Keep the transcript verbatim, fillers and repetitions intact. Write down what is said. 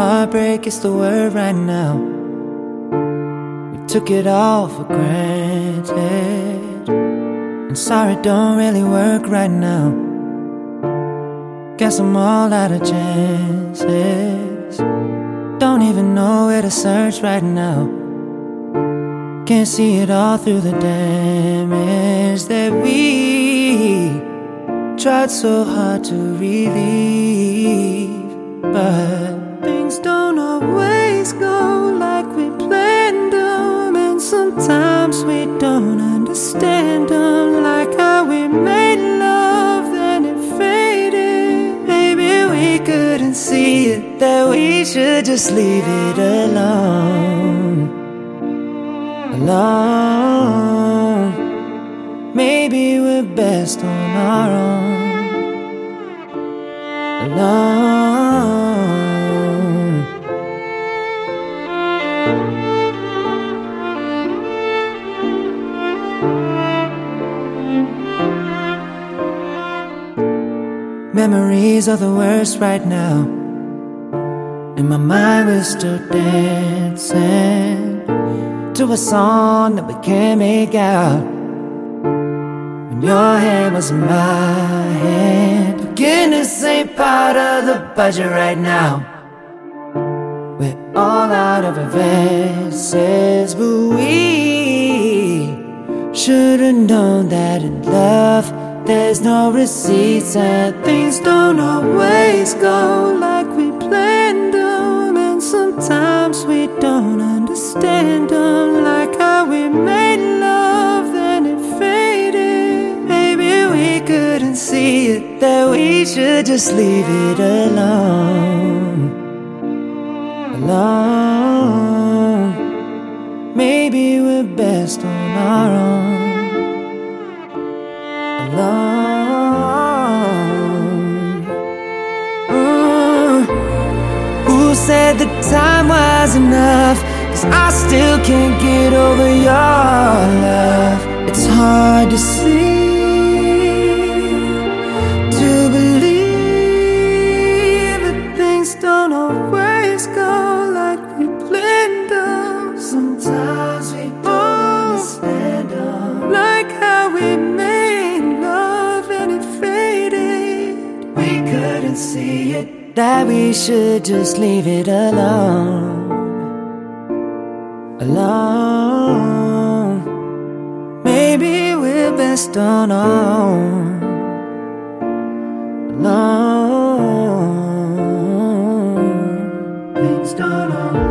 Heartbreak is the word right now. We took it all for granted, and sorry don't really work right now. Guess I'm all out of chances. Don't even know where to search right now. Can't see it all through the damage that we tried so hard to relieve. But things don't always go like we planned them, and sometimes we don't understand them. Like how we made love, then it faded. Maybe we couldn't see it, that we should just leave it alone. Alone. Maybe we're best on our own. Alone. Memories are the worst right now. In my mind we're still dancing to a song that we can't make out. When your hand was in my hand, forgiveness ain't part of the budget right now. We're all out of advances, but we should've known that in love there's no receipts, and things don't always go like we planned them, and sometimes we don't understand them. Like how we made love, then it faded. Maybe we couldn't see it, that we should just leave it alone. Alone. Maybe we're best on our own. Alone. Mm. Who said the time was enough? 'Cause I still can't get over your love. It's hard to see, to believe that things don't always go like we planned them. Sometimes we don't understand them. Like how we made love and it faded. We couldn't see it, that we should just leave it alone. Alone. Maybe we're best on our own. Alone. Things don't always